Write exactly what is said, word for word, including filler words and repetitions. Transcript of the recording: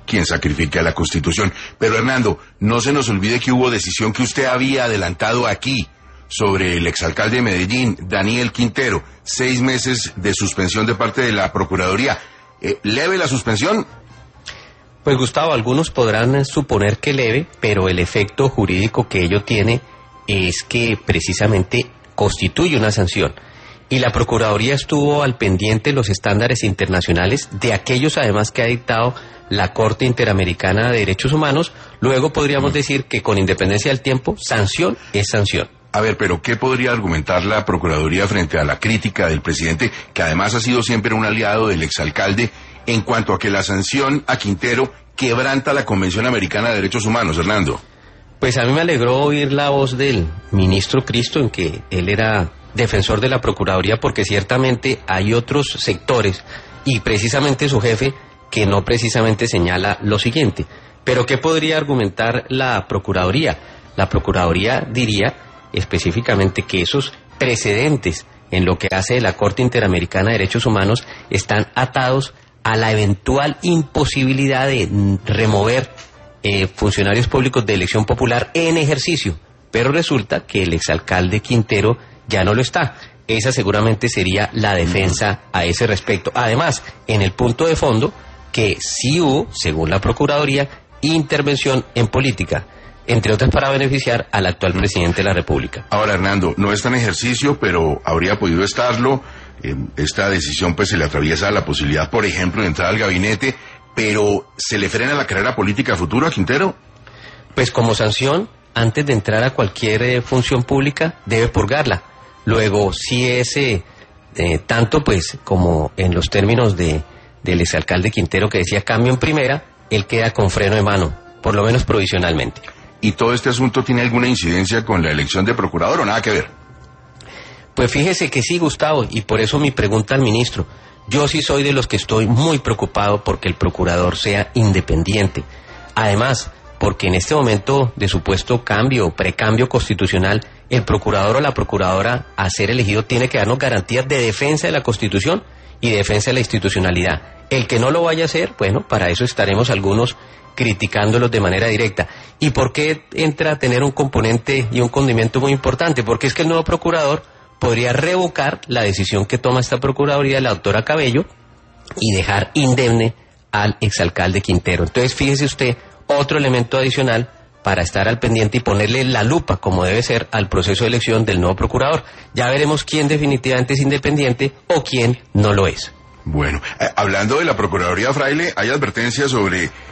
quien sacrifique a la Constitución. Pero Hernando, no se nos olvide que hubo decisión que usted había adelantado aquí sobre el exalcalde de Medellín, Daniel Quintero, seis meses de suspensión de parte de la Procuraduría. Eh, ¿Leve la suspensión? Pues Gustavo, algunos podrán suponer que leve, pero el efecto jurídico que ello tiene es que precisamente constituye una sanción. Y la Procuraduría estuvo al pendiente de los estándares internacionales, de aquellos además que ha dictado la Corte Interamericana de Derechos Humanos. Luego podríamos decir que con independencia del tiempo, sanción es sanción. A ver, pero ¿qué podría argumentar la Procuraduría frente a la crítica del presidente, que además ha sido siempre un aliado del exalcalde, en cuanto a que la sanción a Quintero quebranta la Convención Americana de Derechos Humanos, Hernando? Pues a mí me alegró oír la voz del ministro Cristo, en que él era defensor de la Procuraduría, porque ciertamente hay otros sectores, y precisamente su jefe, que no precisamente señala lo siguiente. Pero ¿qué podría argumentar la Procuraduría? La Procuraduría diría específicamente que esos precedentes en lo que hace la Corte Interamericana de Derechos Humanos están atados a la eventual imposibilidad de remover eh, funcionarios públicos de elección popular en ejercicio. Pero resulta que el exalcalde Quintero ya no lo está. Esa seguramente sería la defensa a ese respecto. Además, en el punto de fondo, que sí hubo, según la Procuraduría, intervención en política, entre otras para beneficiar al actual presidente de la República. Ahora, Hernando, no está en ejercicio, pero habría podido estarlo. Eh, esta decisión pues se le atraviesa la posibilidad, por ejemplo, de entrar al gabinete, pero ¿se le frena la carrera política a futuro a Quintero? Pues como sanción, antes de entrar a cualquier eh, función pública, debe purgarla. Luego, si es eh, eh, tanto pues como en los términos de del exalcalde Quintero, que decía cambio en primera, él queda con freno de mano, por lo menos provisionalmente. ¿Y todo este asunto tiene alguna incidencia con la elección de procurador o nada que ver? Pues fíjese que sí, Gustavo, y por eso mi pregunta al ministro. Yo sí soy de los que estoy muy preocupado porque el procurador sea independiente. Además, porque en este momento de supuesto cambio, precambio constitucional, el procurador o la procuradora a ser elegido tiene que darnos garantías de defensa de la Constitución y de defensa de la institucionalidad. El que no lo vaya a hacer, bueno, para eso estaremos algunos criticándolos de manera directa. ¿Y por qué entra a tener un componente y un condimento muy importante? Porque es que el nuevo procurador podría revocar la decisión que toma esta Procuraduría de la doctora Cabello y dejar indemne al exalcalde Quintero. Entonces, fíjese usted, otro elemento adicional para estar al pendiente y ponerle la lupa, como debe ser, al proceso de elección del nuevo procurador. Ya veremos quién definitivamente es independiente o quién no lo es. Bueno, eh, hablando de la Procuraduría, Fraile, hay advertencias sobre